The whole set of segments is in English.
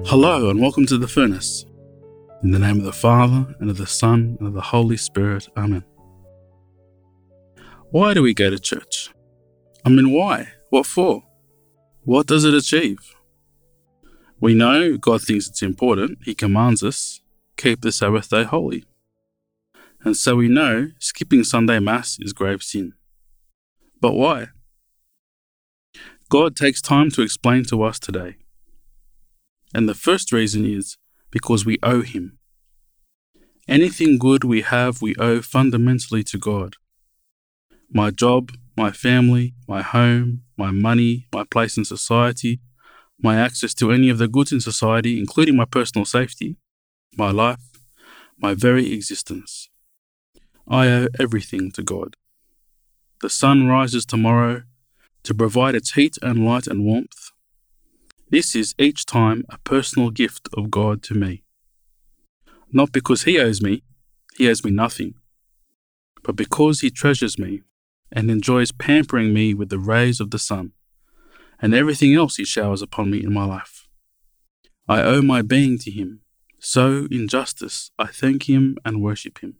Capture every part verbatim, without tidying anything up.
Hello and welcome to The Furnace. In the name of the Father, and of the Son, and of the Holy Spirit. Amen. Why do we go to church? I mean, why? What for? What does it achieve? We know God thinks it's important. He commands us, keep the Sabbath day holy. And so we know skipping Sunday Mass is grave sin. But why? God takes time to explain to us today. And the first reason is because we owe Him. Anything good we have, we owe fundamentally to God. My job, my family, my home, my money, my place in society, my access to any of the goods in society, including my personal safety, my life, my very existence. I owe everything to God. The sun rises tomorrow to provide its heat and light and warmth. This is each time a personal gift of God to me. Not because He owes me, He owes me nothing, but because He treasures me and enjoys pampering me with the rays of the sun and everything else He showers upon me in my life. I owe my being to Him, so in justice I thank Him and worship Him.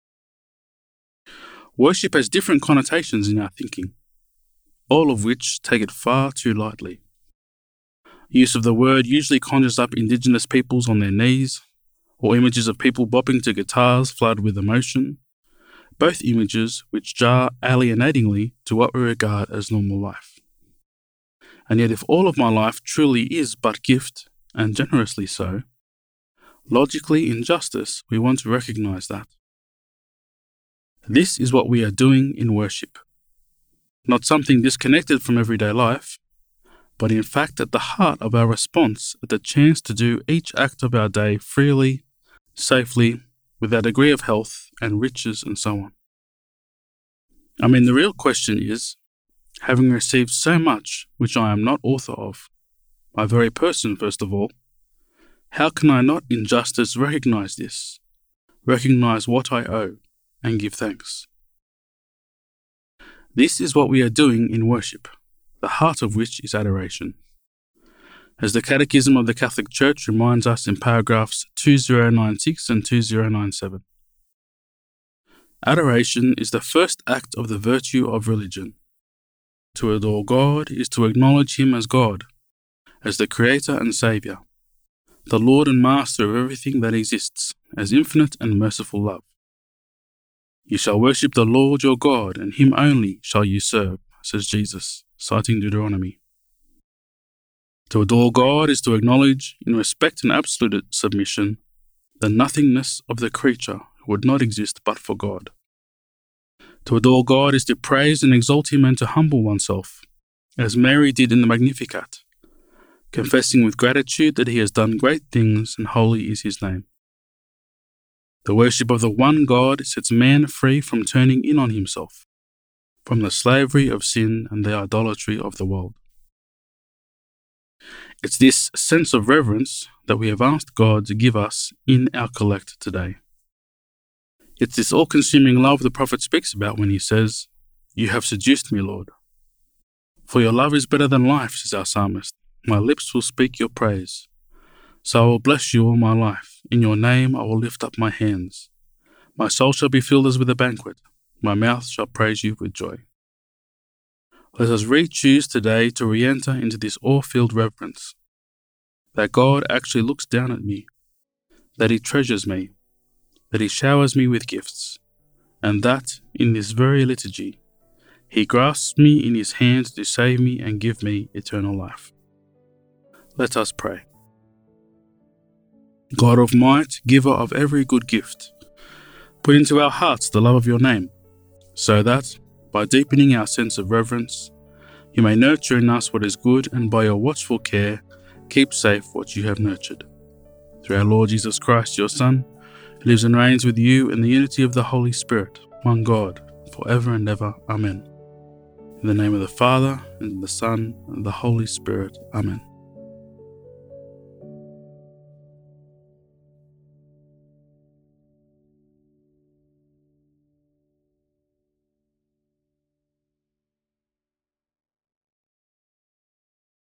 Worship has different connotations in our thinking, all of which take it far too lightly. Use of the word usually conjures up indigenous peoples on their knees, or images of people bopping to guitars flooded with emotion, both images which jar alienatingly to what we regard as normal life. And yet if all of my life truly is but gift, and generously so, logically in justice we want to recognize that. This is what we are doing in worship. Not something disconnected from everyday life, but in fact at the heart of our response at the chance to do each act of our day freely, safely, with our degree of health and riches and so on. I mean, the real question is, having received so much which I am not author of, my very person first of all, how can I not in justice recognize this, recognize what I owe, and give thanks? This is what we are doing in worship, the heart of which is adoration. As the Catechism of the Catholic Church reminds us in paragraphs two thousand ninety-six and two thousand ninety-seven. Adoration is the first act of the virtue of religion. To adore God is to acknowledge Him as God, as the Creator and Saviour, the Lord and Master of everything that exists, as infinite and merciful love. You shall worship the Lord your God, and Him only shall you serve, says Jesus, citing Deuteronomy. To adore God is to acknowledge, in respect and absolute submission, the nothingness of the creature who would not exist but for God. To adore God is to praise and exalt Him and to humble oneself, as Mary did in the Magnificat, confessing with gratitude that He has done great things and holy is His name. The worship of the one God sets man free from turning in on himself, from the slavery of sin and the idolatry of the world. It's this sense of reverence that we have asked God to give us in our collect today. It's this all-consuming love the prophet speaks about when he says, "You have seduced me, Lord. For your love is better than life," says our psalmist. "My lips will speak your praise. So I will bless you all my life. In your name I will lift up my hands. My soul shall be filled as with a banquet. My mouth shall praise you with joy." Let us re-choose today to re-enter into this awe-filled reverence, that God actually looks down at me, that He treasures me, that He showers me with gifts, and that, in this very liturgy, He grasps me in His hand to save me and give me eternal life. Let us pray. God of might, giver of every good gift, put into our hearts the love of your name, so that, by deepening our sense of reverence, you may nurture in us what is good, and by your watchful care, keep safe what you have nurtured. Through our Lord Jesus Christ, your Son, who lives and reigns with you in the unity of the Holy Spirit, one God, forever and ever. Amen. In the name of the Father, and of the Son, and of the Holy Spirit. Amen.